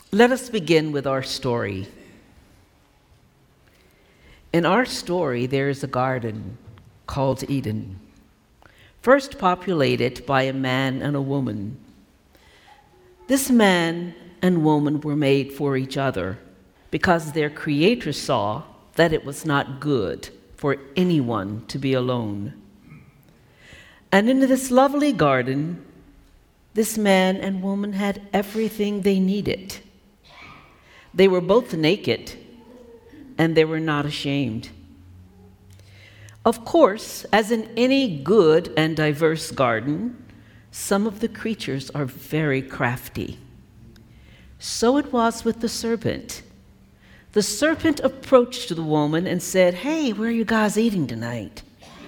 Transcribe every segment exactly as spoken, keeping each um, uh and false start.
Let us begin with our story. In our story, there is a garden called Eden, first populated by a man and a woman. This man and woman were made for each other because their Creator saw that it was not good for anyone to be alone. And in this lovely garden, this man and woman had everything they needed. They were both naked, and they were not ashamed. Of course, as in any good and diverse garden, some of the creatures are very crafty. So it was with the serpent. The serpent approached the woman and said, "Hey, where are you guys eating tonight?"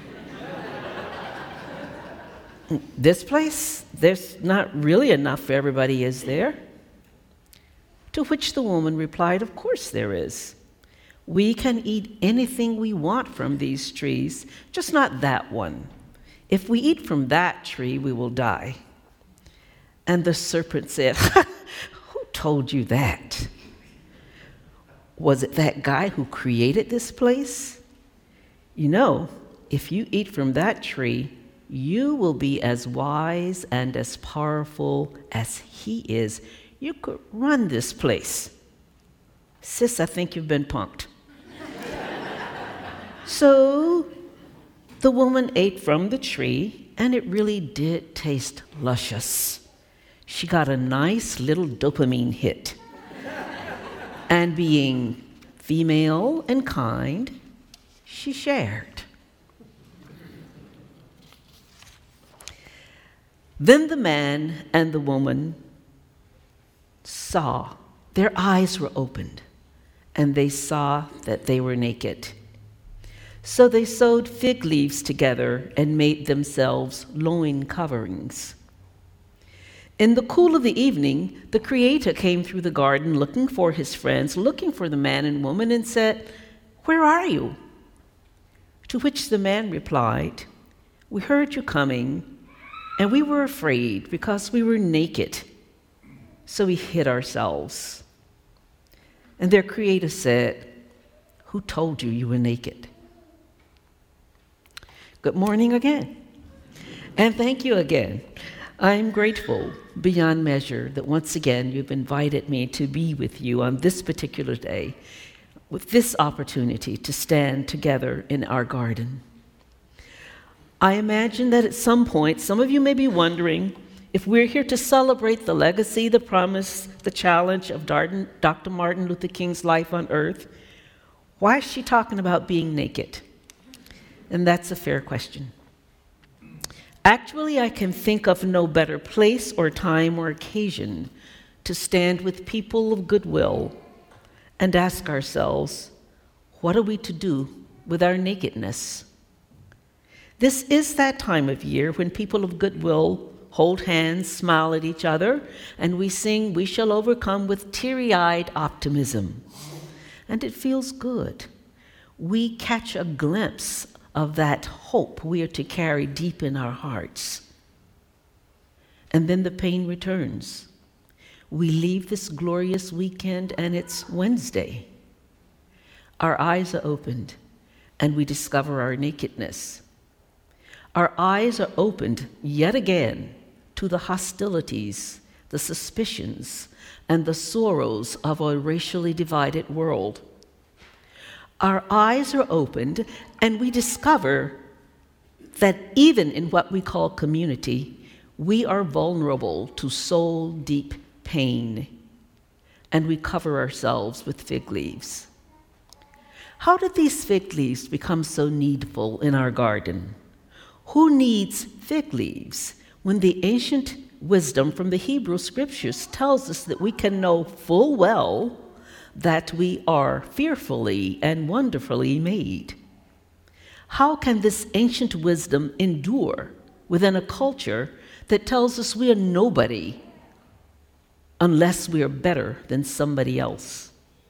"This place? There's not really enough for everybody, is there?" To which the woman replied, "Of course there is. We can eat anything we want from these trees, just not that one. If we eat from that tree, we will die." And the serpent said, "Who told you that? Was it that guy who created this place? You know, if you eat from that tree, you will be as wise and as powerful as he is. You could run this place." Sis, I think you've been punked. So the woman ate from the tree, and it really did taste luscious. She got a nice little dopamine hit. And being female and kind, she shared. Then the man and the woman saw, their eyes were opened, and they saw that they were naked. So they sewed fig leaves together and made themselves loin coverings. In the cool of the evening, the Creator came through the garden looking for his friends, looking for the man and woman, and said, "Where are you?" To which the man replied, "We heard you coming, and we were afraid because we were naked. So we hid ourselves." And their Creator said, "Who told you you were naked?" Good morning again. And thank you again. I'm grateful beyond measure that once again you've invited me to be with you on this particular day, with this opportunity to stand together in our garden. I imagine that at some point, some of you may be wondering if we're here to celebrate the legacy, the promise, the challenge of Doctor Martin Luther King's life on earth. Why is she talking about being naked? And that's a fair question. Actually, I can think of no better place or time or occasion to stand with people of goodwill and ask ourselves, what are we to do with our nakedness? This is that time of year when people of goodwill hold hands, smile at each other, and we sing, "We shall overcome," with teary-eyed optimism. And it feels good. We catch a glimpse of that hope we are to carry deep in our hearts. And then the pain returns. We leave this glorious weekend and it's Wednesday. Our eyes are opened and we discover our nakedness. Our eyes are opened yet again to the hostilities, the suspicions, and the sorrows of a racially divided world. Our eyes are opened, and we discover that even in what we call community, we are vulnerable to soul-deep pain, and we cover ourselves with fig leaves. How did these fig leaves become so needful in our garden? Who needs fig leaves when the ancient wisdom from the Hebrew Scriptures tells us that we can know full well that we are fearfully and wonderfully made? How can this ancient wisdom endure within a culture that tells us we are nobody unless we are better than somebody else?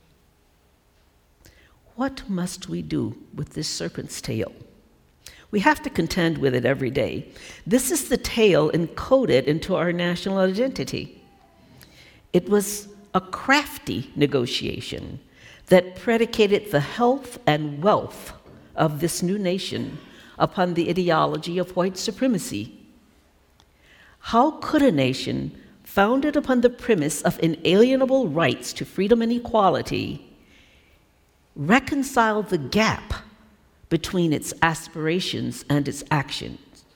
What must we do with this serpent's tail? We have to contend with it every day. This is the tale encoded into our national identity. It was a crafty negotiation that predicated the health and wealth of this new nation upon the ideology of white supremacy. How could a nation founded upon the premise of inalienable rights to freedom and equality reconcile the gap between its aspirations and its actions?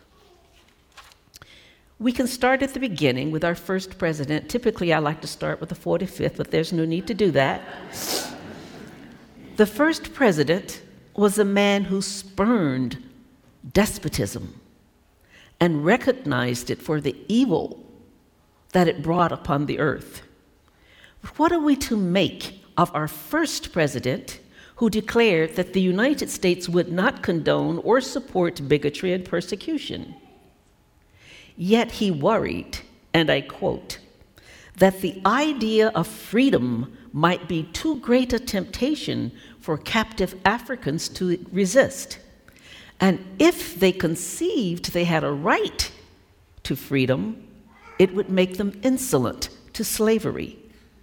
We can start at the beginning with our first president. Typically, I like to start with the forty-fifth, but there's no need to do that. The first president was a man who spurned despotism and recognized it for the evil that it brought upon the earth. What are we to make of our first president who declared that the United States would not condone or support bigotry and persecution? Yet he worried, and I quote, that the idea of freedom might be too great a temptation for captive Africans to resist. And if they conceived they had a right to freedom, it would make them insolent to slavery.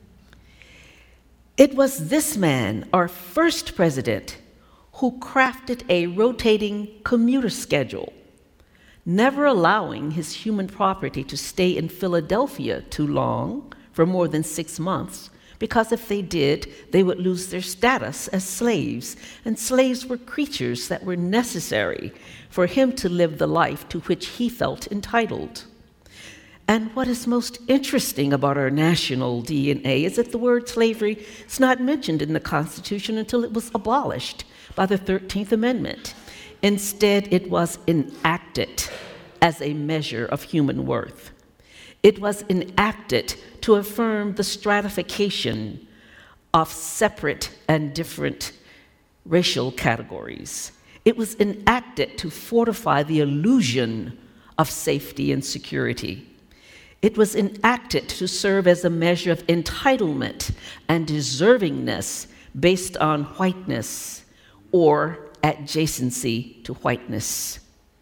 It was this man, our first president, who crafted a rotating commuter schedule, never allowing his human property to stay in Philadelphia too long, for more than six months, because if they did, they would lose their status as slaves, and slaves were creatures that were necessary for him to live the life to which he felt entitled. And what is most interesting about our national D N A is that the word slavery is not mentioned in the Constitution until it was abolished by the thirteenth Amendment. Instead, it was enacted as a measure of human worth. It was enacted to affirm the stratification of separate and different racial categories. It was enacted to fortify the illusion of safety and security. It was enacted to serve as a measure of entitlement and deservingness based on whiteness or adjacency to whiteness.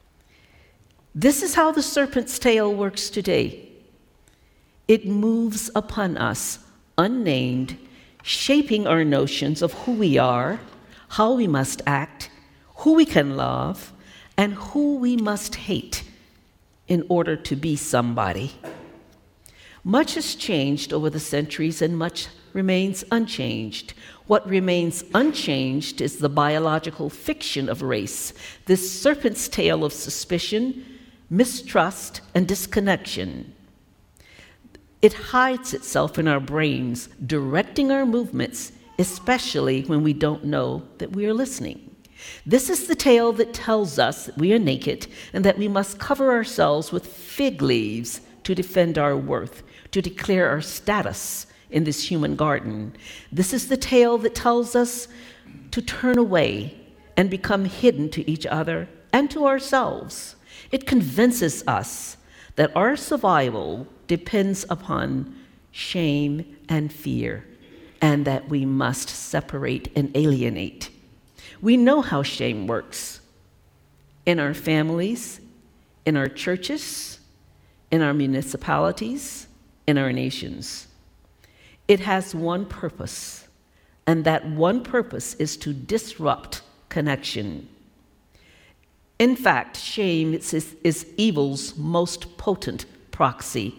This is how the serpent's tail works today. It moves upon us, unnamed, shaping our notions of who we are, how we must act, who we can love, and who we must hate in order to be somebody. Much has changed over the centuries, and much remains unchanged. What remains unchanged is the biological fiction of race, this serpent's tail of suspicion, mistrust, and disconnection. It hides itself in our brains, directing our movements, especially when we don't know that we are listening. This is the tale that tells us that we are naked and that we must cover ourselves with fig leaves to defend our worth, to declare our status in this human garden. This is the tale that tells us to turn away and become hidden to each other and to ourselves. It convinces us that our survival depends upon shame and fear, and that we must separate and alienate. We know how shame works in our families, in our churches, in our municipalities, in our nations. It has one purpose, and that one purpose is to disrupt connection. In fact, shame is, is evil's most potent proxy.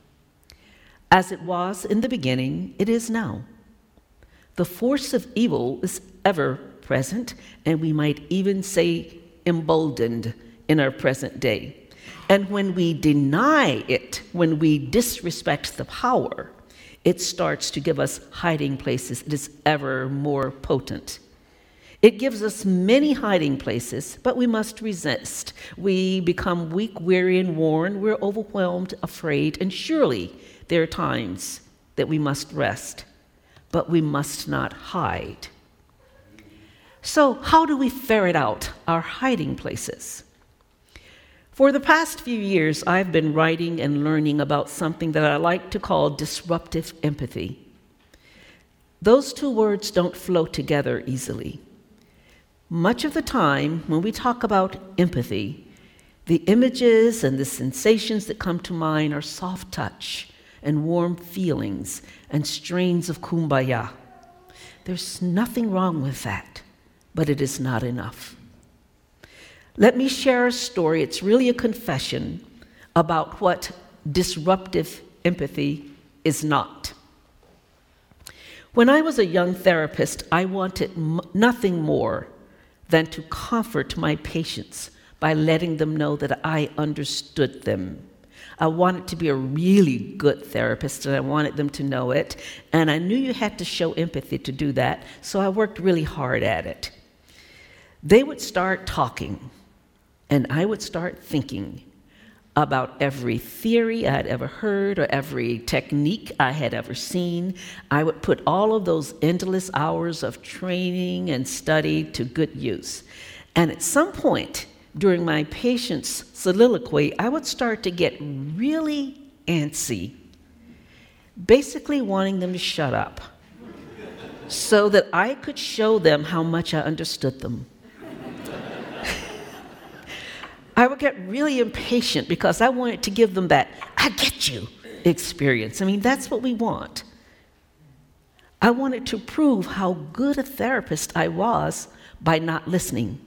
As it was in the beginning, it is now. The force of evil is ever present, and we might even say emboldened in our present day. And when we deny it, when we disrespect the power, it starts to give us hiding places. It is ever more potent. It gives us many hiding places, but we must resist. We become weak, weary, and worn. We're overwhelmed, afraid, and surely there are times that we must rest, but we must not hide. So, how do we ferret out our hiding places? For the past few years, I've been writing and learning about something that I like to call disruptive empathy. Those two words don't flow together easily. Much of the time, when we talk about empathy, the images and the sensations that come to mind are soft touch, and warm feelings and strains of kumbaya. There's nothing wrong with that, but it is not enough. Let me share a story. It's really a confession about what disruptive empathy is not. When I was a young therapist, I wanted m- nothing more than to comfort my patients by letting them know that I understood them. I wanted to be a really good therapist, and I wanted them to know it, and I knew you had to show empathy to do that, so I worked really hard at it. They would start talking, and I would start thinking about every theory I had ever heard or every technique I had ever seen. I would put all of those endless hours of training and study to good use. And at some point during my patient's soliloquy, I would start to get really antsy, basically wanting them to shut up so that I could show them how much I understood them. I would get really impatient because I wanted to give them that "I get you" experience. I mean, that's what we want. I wanted to prove how good a therapist I was by not listening.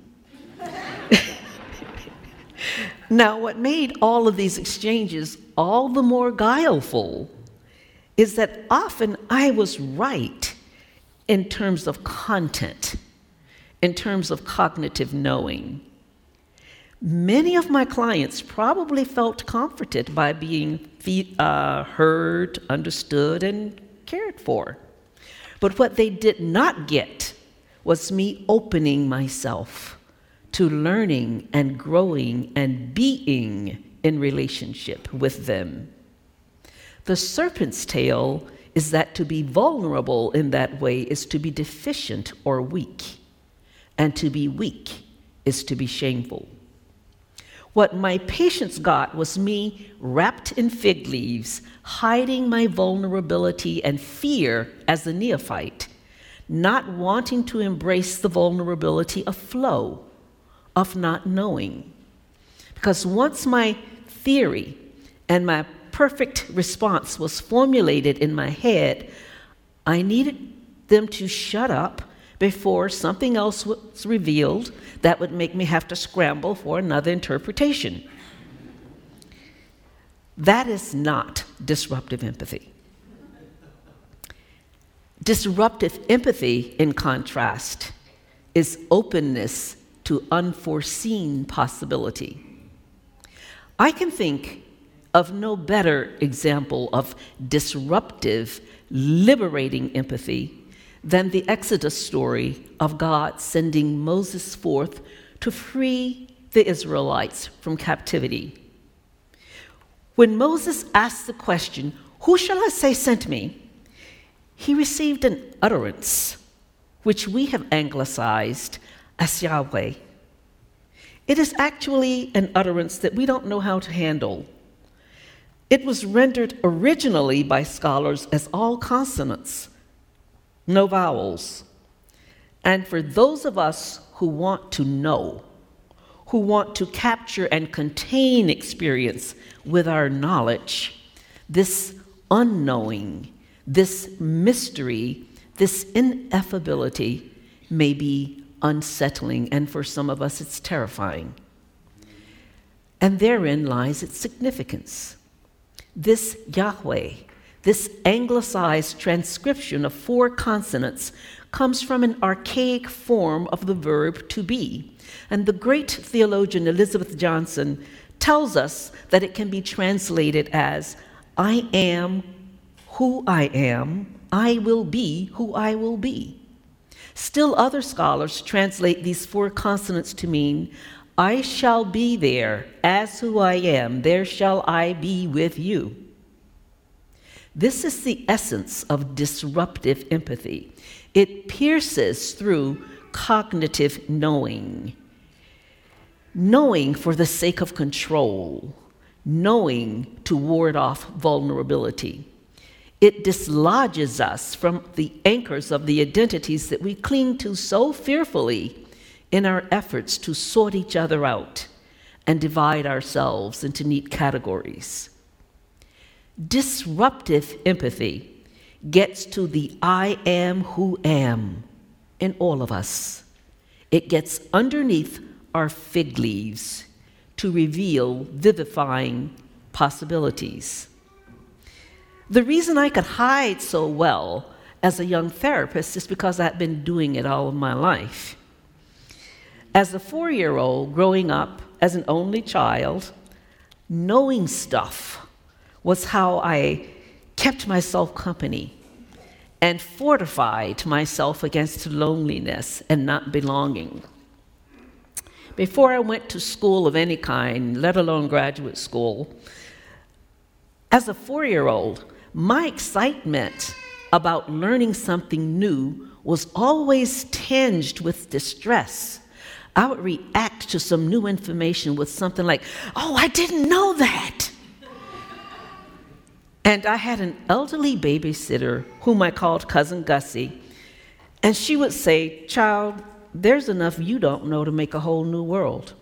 Now, what made all of these exchanges all the more guileful is that often I was right in terms of content, in terms of cognitive knowing. Many of my clients probably felt comforted by being uh, heard, understood, and cared for. But what they did not get was me opening myself to learning and growing and being in relationship with them. The serpent's tail is that to be vulnerable in that way is to be deficient or weak, and to be weak is to be shameful. What my patients got was me wrapped in fig leaves, hiding my vulnerability and fear as a neophyte, not wanting to embrace the vulnerability of flow, of not knowing. Because once my theory and my perfect response was formulated in my head, I needed them to shut up before something else was revealed that would make me have to scramble for another interpretation. That is not disruptive empathy. Disruptive empathy, in contrast, is openness to unforeseen possibility. I can think of no better example of disruptive, liberating empathy than the Exodus story of God sending Moses forth to free the Israelites from captivity. When Moses asked the question, "Who shall I say sent me?" he received an utterance, which we have anglicized as Yahweh. It is actually an utterance that we don't know how to handle. It was rendered originally by scholars as all consonants, no vowels. And for those of us who want to know, who want to capture and contain experience with our knowledge, this unknowing, this mystery, this ineffability may be unsettling, and for some of us it's terrifying. And therein lies its significance. This Yahweh, this anglicized transcription of four consonants, comes from an archaic form of the verb to be. And the great theologian Elizabeth Johnson tells us that it can be translated as, "I am who I am, I will be who I will be." Still other scholars translate these four consonants to mean, "I shall be there as who I am, there shall I be with you." This is the essence of disruptive empathy. It pierces through cognitive knowing. Knowing for the sake of control, knowing to ward off vulnerability. It dislodges us from the anchors of the identities that we cling to so fearfully in our efforts to sort each other out and divide ourselves into neat categories. Disruptive empathy gets to the I am who am in all of us. It gets underneath our fig leaves to reveal vivifying possibilities. The reason I could hide so well as a young therapist is because I've been doing it all of my life. As a four-year-old growing up as an only child, knowing stuff was how I kept myself company and fortified myself against loneliness and not belonging. Before I went to school of any kind, let alone graduate school, as a four-year-old, my excitement about learning something new was always tinged with distress. I would react to some new information with something like, "Oh, I didn't know that." And I had an elderly babysitter whom I called Cousin Gussie, and she would say, "Child, there's enough you don't know to make a whole new world."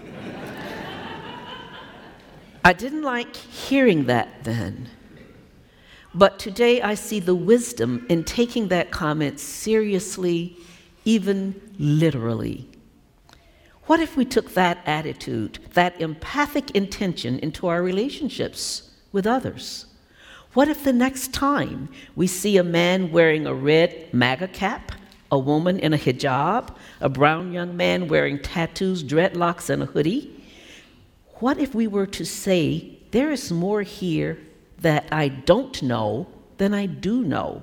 I didn't like hearing that then, but today I see the wisdom in taking that comment seriously, even literally. What if we took that attitude, that empathic intention into our relationships with others? What if the next time we see a man wearing a red MAGA cap, a woman in a hijab, a brown young man wearing tattoos, dreadlocks, and a hoodie, what if we were to say, there is more here that I don't know than I do know?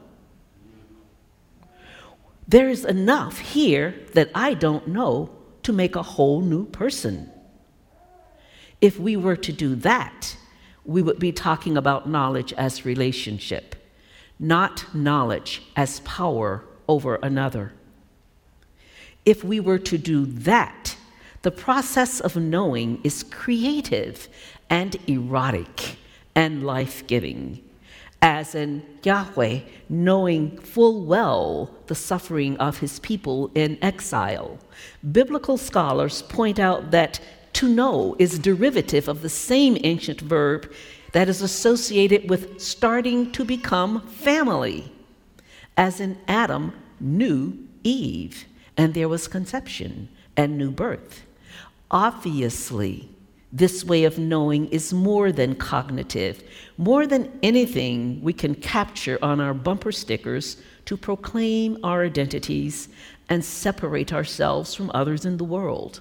There is enough here that I don't know to make a whole new person. If we were to do that, we would be talking about knowledge as relationship, not knowledge as power over another. If we were to do that, the process of knowing is creative and erotic and life-giving, as in Yahweh knowing full well the suffering of his people in exile. Biblical scholars point out that to know is derivative of the same ancient verb that is associated with starting to become family, as in Adam knew Eve, and there was conception and new birth. Obviously, this way of knowing is more than cognitive, more than anything we can capture on our bumper stickers to proclaim our identities and separate ourselves from others in the world.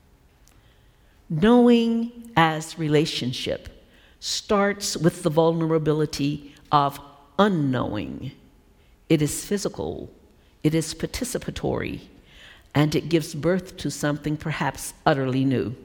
Knowing as relationship starts with the vulnerability of unknowing. It is physical, it is participatory, and it gives birth to something perhaps utterly new.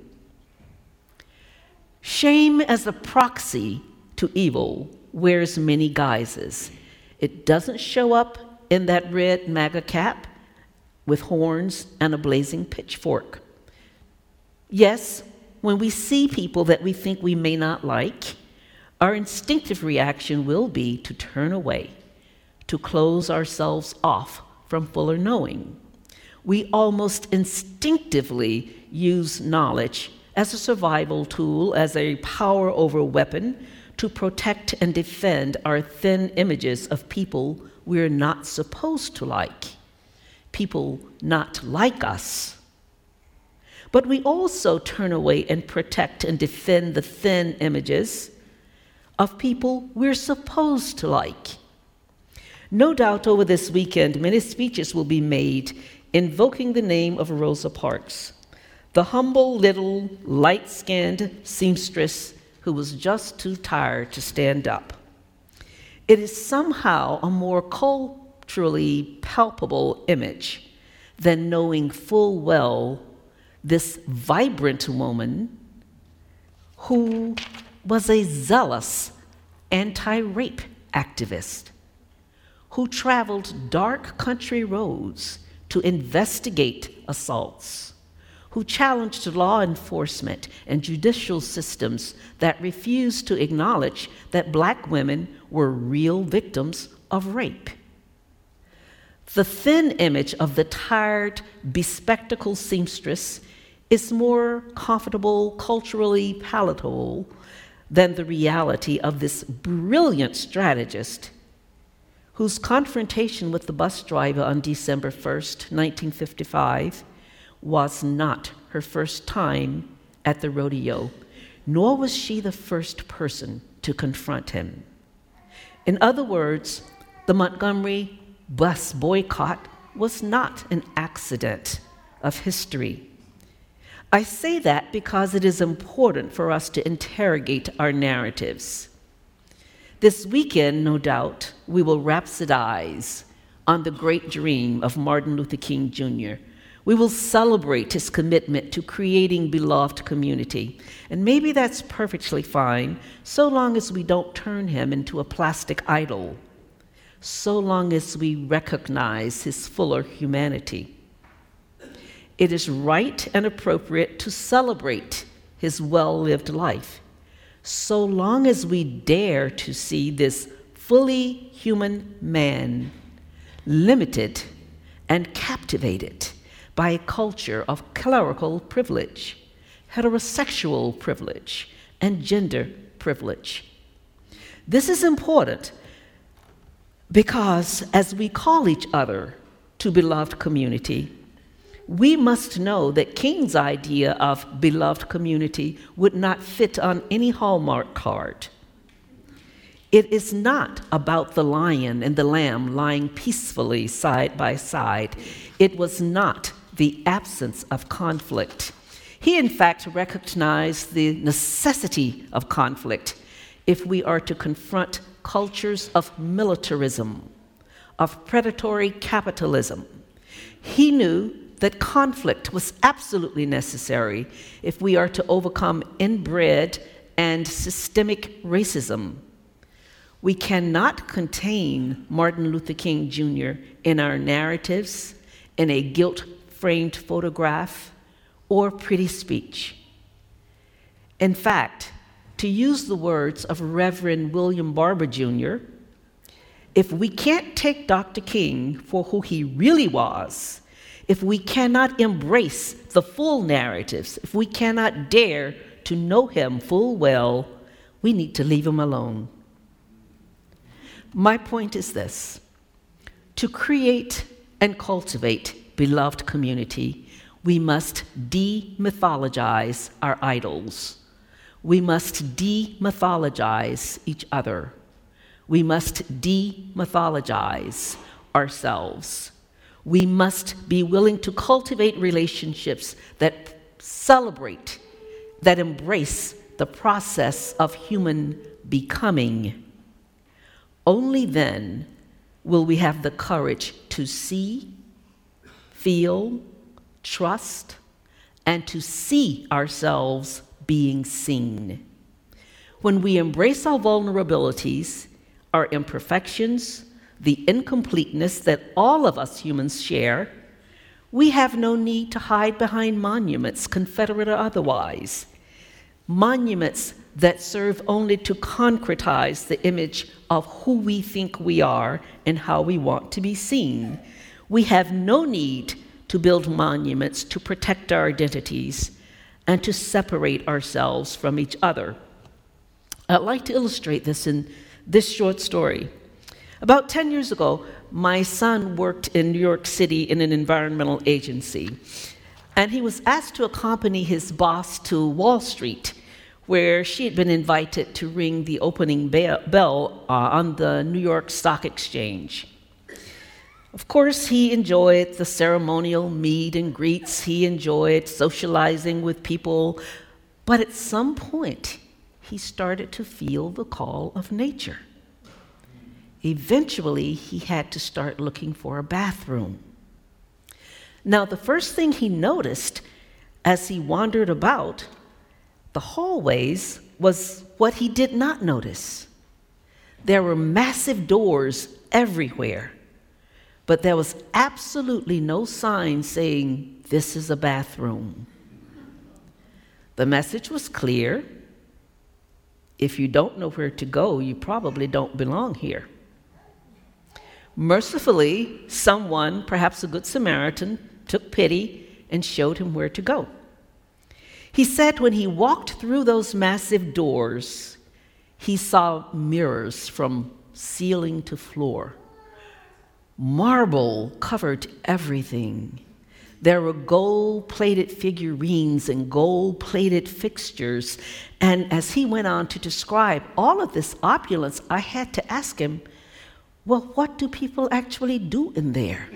Shame as a proxy to evil wears many guises. It doesn't show up in that red MAGA cap with horns and a blazing pitchfork. Yes, when we see people that we think we may not like, our instinctive reaction will be to turn away, to close ourselves off from fuller knowing. We almost instinctively use knowledge as a survival tool, as a power over weapon to protect and defend our thin images of people we're not supposed to like, people not like us. But we also turn away and protect and defend the thin images of people we're supposed to like. No doubt over this weekend, many speeches will be made invoking the name of Rosa Parks, the humble little light-skinned seamstress who was just too tired to stand up. It is somehow a more culturally palpable image than knowing full well this vibrant woman who was a zealous anti-rape activist, who traveled dark country roads to investigate assaults, who challenged law enforcement and judicial systems that refused to acknowledge that Black women were real victims of rape. The thin image of the tired, bespectacled seamstress is more comfortable, culturally palatable than the reality of this brilliant strategist whose confrontation with the bus driver on December first, nineteen fifty-five, was not her first time at the rodeo, nor was she the first person to confront him. In other words, the Montgomery bus boycott was not an accident of history. I say that because it is important for us to interrogate our narratives. This weekend, no doubt, we will rhapsodize on the great dream of Martin Luther King Junior We will celebrate his commitment to creating beloved community. And maybe that's perfectly fine, so long as we don't turn him into a plastic idol, so long as we recognize his fuller humanity. It is right and appropriate to celebrate his well-lived life, so long as we dare to see this fully human man limited and captivated by a culture of clerical privilege, heterosexual privilege, and gender privilege. This is important because as we call each other to beloved community, we must know that King's idea of beloved community would not fit on any Hallmark card. It is not about the lion and the lamb lying peacefully side by side. It was not the absence of conflict. He, in fact, recognized the necessity of conflict if we are to confront cultures of militarism, of predatory capitalism. He knew that conflict was absolutely necessary if we are to overcome inbred and systemic racism. We cannot contain Martin Luther King Junior in our narratives, in a guilt-framed photograph, or pretty speech. In fact, to use the words of Reverend William Barber Junior, if we can't take Doctor King for who he really was, if we cannot embrace the full narratives, if we cannot dare to know him full well, we need to leave him alone. My point is this: to create and cultivate beloved community, we must demythologize our idols. We must demythologize each other. We must demythologize ourselves. We must be willing to cultivate relationships that celebrate, that embrace the process of human becoming. Only then will we have the courage to see, feel, trust, and to see ourselves being seen. When we embrace our vulnerabilities, our imperfections, the incompleteness that all of us humans share, we have no need to hide behind monuments, Confederate or otherwise. Monuments that serve only to concretize the image of who we think we are and how we want to be seen. We have no need to build monuments to protect our identities and to separate ourselves from each other. I'd like to illustrate this in this short story. About ten years ago, my son worked in New York City in an environmental agency, and he was asked to accompany his boss to Wall Street, where she had been invited to ring the opening bell uh, on the New York Stock Exchange. Of course, he enjoyed the ceremonial meet and greets. He enjoyed socializing with people, but at some point, he started to feel the call of nature. Eventually, he had to start looking for a bathroom. Now, the first thing he noticed as he wandered about the hallways was what he did not notice. There were massive doors everywhere, but there was absolutely no sign saying, "This is a bathroom." The message was clear: if you don't know where to go, you probably don't belong here. Mercifully, someone, perhaps a good Samaritan, took pity and showed him where to go. He said when he walked through those massive doors, He saw mirrors from ceiling to floor. Marble covered everything. There were gold-plated figurines and gold-plated fixtures. And as he went on to describe all of this opulence, I had to ask him, well, what do people actually do in there?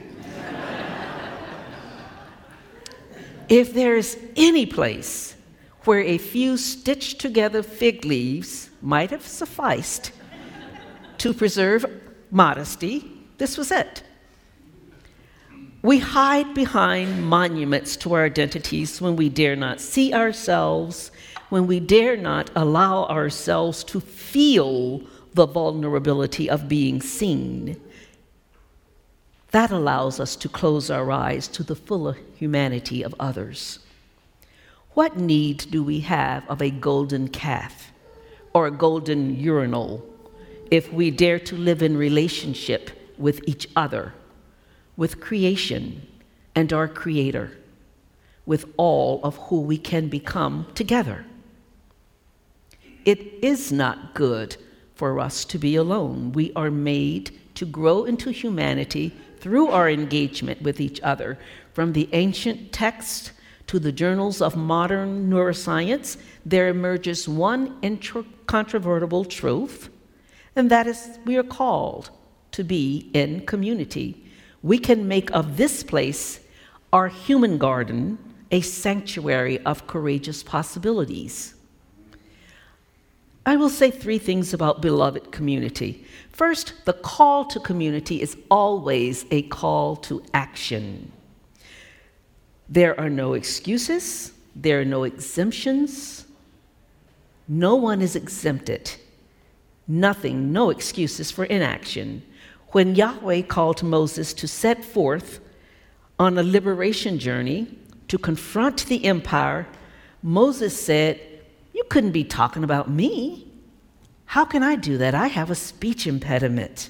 If there is any place where a few stitched together fig leaves might have sufficed to preserve modesty, this was it. We hide behind monuments to our identities when we dare not see ourselves, when we dare not allow ourselves to feel the vulnerability of being seen. That allows us to close our eyes to the fuller humanity of others. What need do we have of a golden calf or a golden urinal if we dare to live in relationship with each other, with creation and our Creator, with all of who we can become together? It is not good for us to be alone. We are made to grow into humanity through our engagement with each other. From the ancient texts to the journals of modern neuroscience, there emerges one incontrovertible truth, and that is we are called to be in community. We can make of this place, our human garden, a sanctuary of courageous possibilities. I will say three things about beloved community. First, the call to community is always a call to action. There are no excuses, there are no exemptions. No one is exempted. Nothing, no excuses for inaction. When Yahweh called Moses to set forth on a liberation journey to confront the empire, Moses said, "You couldn't be talking about me. How can I do that? I have a speech impediment."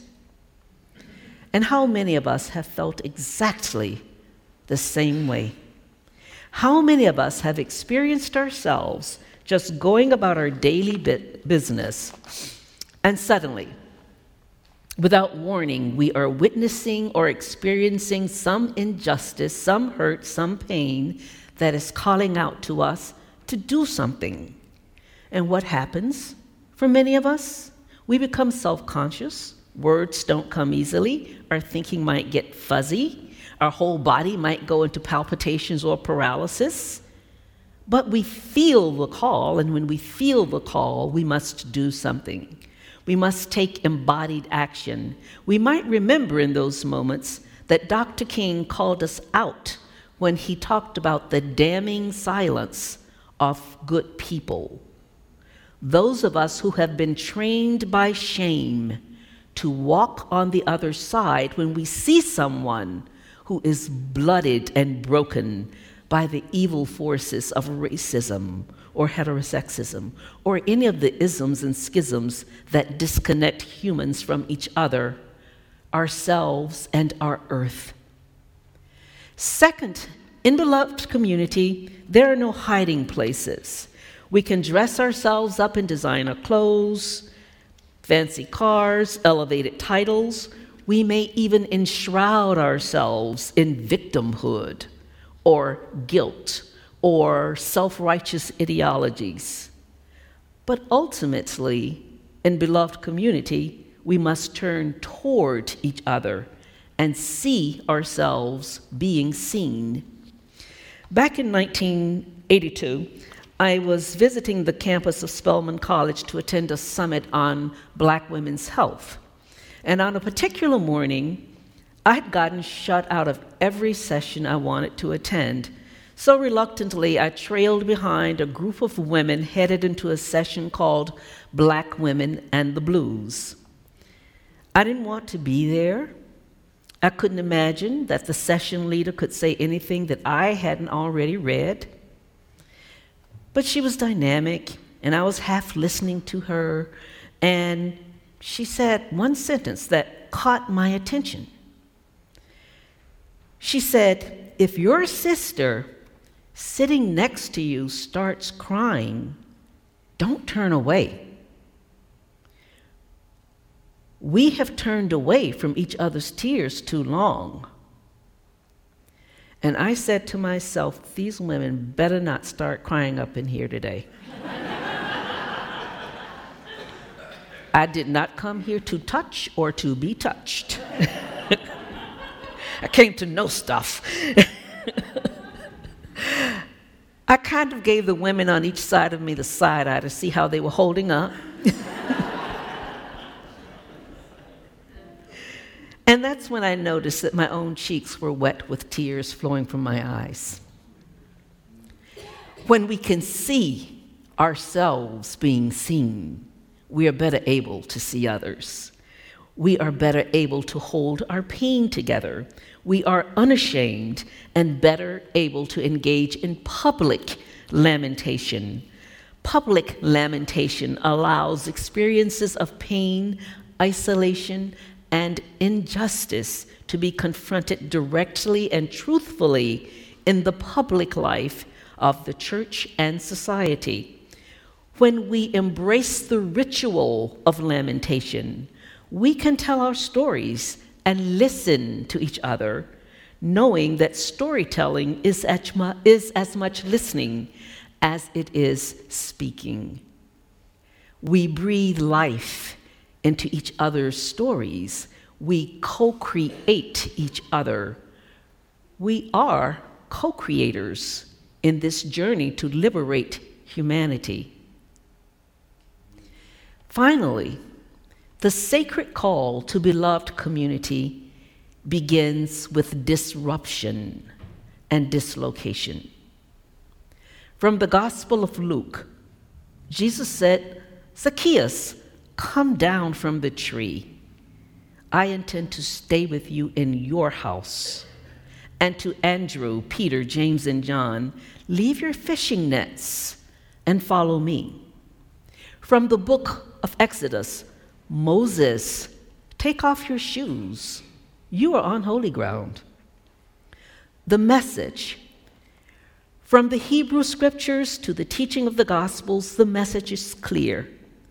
And how many of us have felt exactly the same way? How many of us have experienced ourselves just going about our daily bit business, and suddenly, without warning, we are witnessing or experiencing some injustice, some hurt, some pain that is calling out to us to do something. And what happens for many of us? We become self-conscious. Words don't come easily. Our thinking might get fuzzy. Our whole body might go into palpitations or paralysis. But we feel the call, and when we feel the call, we must do something. We must take embodied action. We might remember in those moments that Doctor King called us out when he talked about the damning silence of good people. Those of us who have been trained by shame to walk on the other side when we see someone who is blooded and broken by the evil forces of racism or heterosexism, or any of the isms and schisms that disconnect humans from each other, ourselves, and our earth. Second, in beloved community, there are no hiding places. We can dress ourselves up in designer clothes, fancy cars, elevated titles. We may even enshroud ourselves in victimhood or guilt or self-righteous ideologies. But ultimately, in beloved community, we must turn toward each other and see ourselves being seen. Back in nineteen eighty-two, I was visiting the campus of Spelman College to attend a summit on Black women's health. And on a particular morning, I had gotten shut out of every session I wanted to attend. So reluctantly, I trailed behind a group of women headed into a session called Black Women and the Blues. I didn't want to be there. I couldn't imagine that the session leader could say anything that I hadn't already read. But she was dynamic, and I was half listening to her, and she said one sentence that caught my attention. She said, "If your sister sitting next to you starts crying, don't turn away. We have turned away from each other's tears too long. And I said to myself, these women better not start crying up in here today. I did not come here to touch or to be touched. I came to know stuff. I kind of gave the women on each side of me the side eye to see how they were holding up. And that's when I noticed that my own cheeks were wet with tears flowing from my eyes. When we can see ourselves being seen, we are better able to see others. We are better able to hold our pain together. We are unashamed and better able to engage in public lamentation. Public lamentation allows experiences of pain, isolation, and injustice to be confronted directly and truthfully in the public life of the church and society. When we embrace the ritual of lamentation, we can tell our stories and listen to each other, knowing that storytelling is as, mu- is as much listening as it is speaking. We breathe life into each other's stories. We co-create each other. We are co-creators in this journey to liberate humanity. Finally, the sacred call to beloved community begins with disruption and dislocation. From the Gospel of Luke, Jesus said, "Zacchaeus, come down from the tree. I intend to stay with you in your house." And to Andrew, Peter, James, and John, "Leave your fishing nets and follow me." From the book of Exodus, Moses, "Take off your shoes. You are on holy ground." The message. From the Hebrew scriptures to the teaching of the Gospels, the message is clear.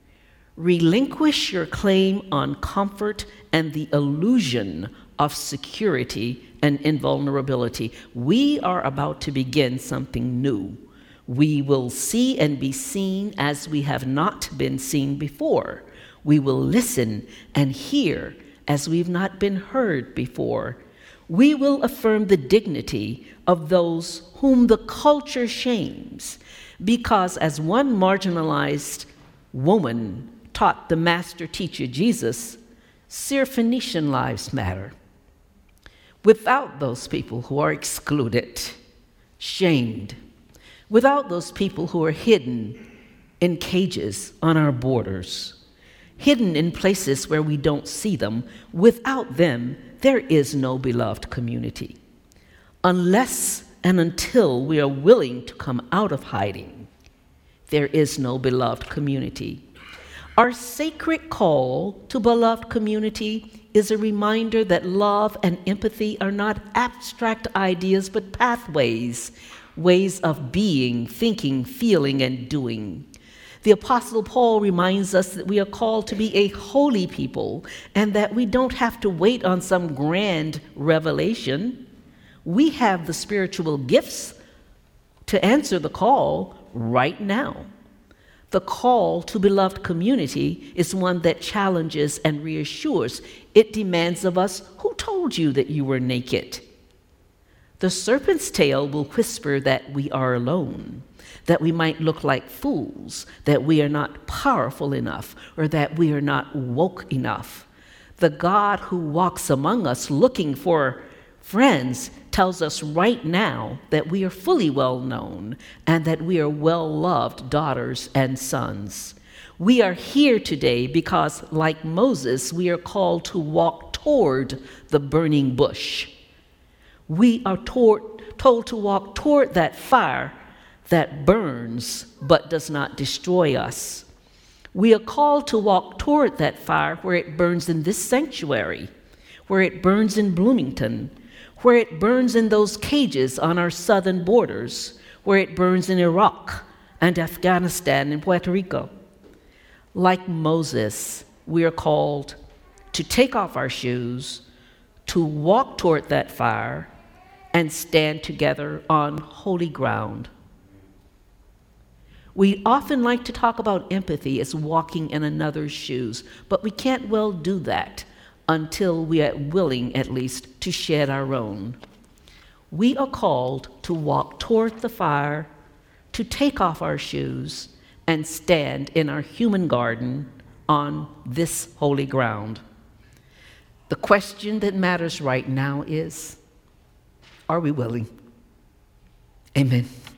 Relinquish your claim on comfort and the illusion of security and invulnerability. We are about to begin something new. We will see and be seen as we have not been seen before. We will listen and hear as we've not been heard before. We will affirm the dignity of those whom the culture shames, because as one marginalized woman taught the master teacher Jesus, Syrophoenician lives matter. Without those people who are excluded, shamed, without those people who are hidden in cages on our borders, hidden in places where we don't see them, without them, there is no beloved community. Unless and until we are willing to come out of hiding, there is no beloved community. Our sacred call to beloved community is a reminder that love and empathy are not abstract ideas, but pathways, ways of being, thinking, feeling, and doing. The Apostle Paul reminds us that we are called to be a holy people and that we don't have to wait on some grand revelation. We have the spiritual gifts to answer the call right now. The call to beloved community is one that challenges and reassures. It demands of us, who told you that you were naked? The serpent's tail will whisper that we are alone, that we might look like fools, that we are not powerful enough, or that we are not woke enough. The God who walks among us looking for friends tells us right now that we are fully well known and that we are well-loved daughters and sons. We are here today because, like Moses, we are called to walk toward the burning bush. We are toward, told to walk toward that fire that burns but does not destroy us. We are called to walk toward that fire where it burns in this sanctuary, where it burns in Bloomington, where it burns in those cages on our southern borders, where it burns in Iraq and Afghanistan and Puerto Rico. Like Moses, we are called to take off our shoes, to walk toward that fire, and stand together on holy ground. We often like to talk about empathy as walking in another's shoes, but we can't well do that until we are willing, at least, to shed our own. We are called to walk toward the fire, to take off our shoes, and stand in our human garden on this holy ground. The question that matters right now is, are we willing? Amen.